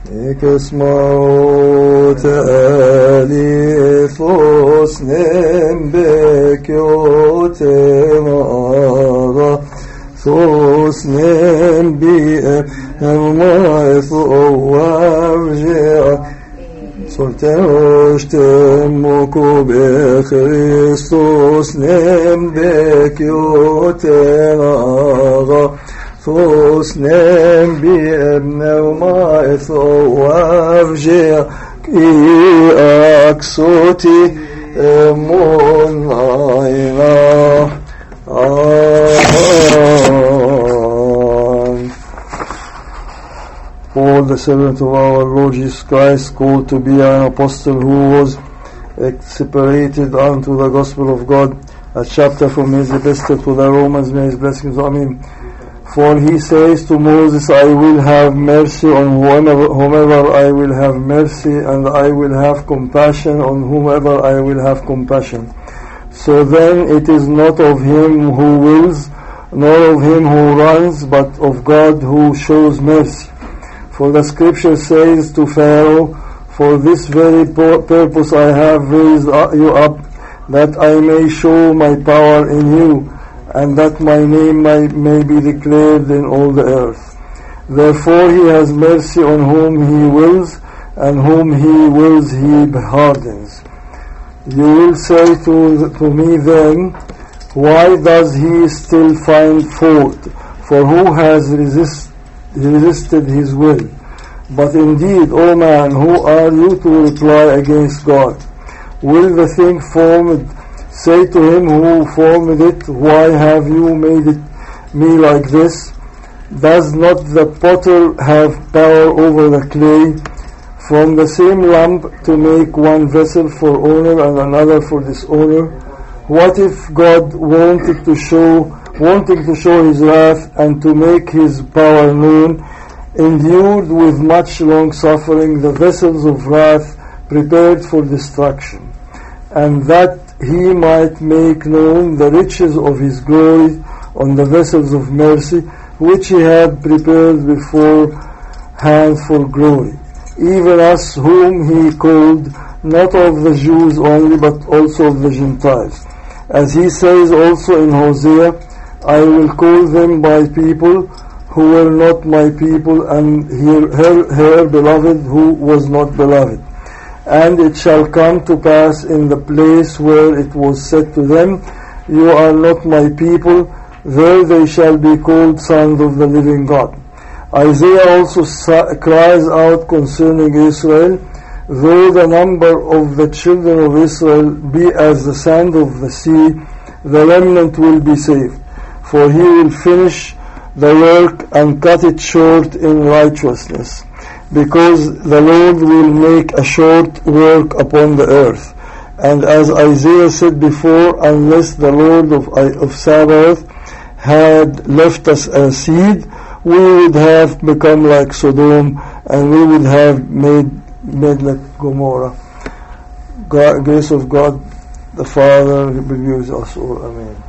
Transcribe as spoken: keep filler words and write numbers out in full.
Ikesmaut elithos nembekyotemara thos nembie emmaithowavjea Sorteoshtemoko bechristos nembekyotemara Thos nembie pneumaithowavjea ki aksoti emonayna. Amen. Paul, the servant of our Lord Jesus Christ, called to be an apostle, who was separated unto the gospel of God, a chapter from his epistle to the Romans, may his blessings, amen. For he says to Moses, I will have mercy on whomever, whomever I will have mercy, and I will have compassion on whomever I will have compassion. So then it is not of him who wills, nor of him who runs, but of God who shows mercy. For the scripture says to Pharaoh, for this very purpose I have raised you up, that I may show my power in you, and that my name may, may be declared in all the earth. Therefore he has mercy on whom he wills, and whom he wills he hardens. You will say to, to me then, why does he still find fault? For who has resist, resisted his will? But indeed, O man, who are you to reply against God? Will the thing formed say to him who formed it, why have you made it me like this? Does not the potter have power over the clay, from the same lump to make one vessel for honor and another for dishonor? What if God wanted to show, wanting to show his wrath and to make his power known, endured with much long suffering the vessels of wrath prepared for destruction, and that he might make known the riches of his glory on the vessels of mercy, which he had prepared beforehand for glory, even us whom he called, not of the Jews only, but also of the Gentiles. As he says also in Hosea, I will call them by people who were not my people, and her, her, her beloved who was not beloved. And it shall come to pass in the place where it was said to them, you are not my people, there they shall be called sons of the living God. Isaiah also cries out concerning Israel, though the number of the children of Israel be as the sand of the sea, the remnant will be saved. For he will finish the work and cut it short in righteousness, because the Lord will make a short work upon the earth. And as Isaiah said before, unless the Lord of, of Sabaoth had left us a seed, we would have become like Sodom, and we would have made, made like Gomorrah. God, grace of God the Father be with us all. Amen.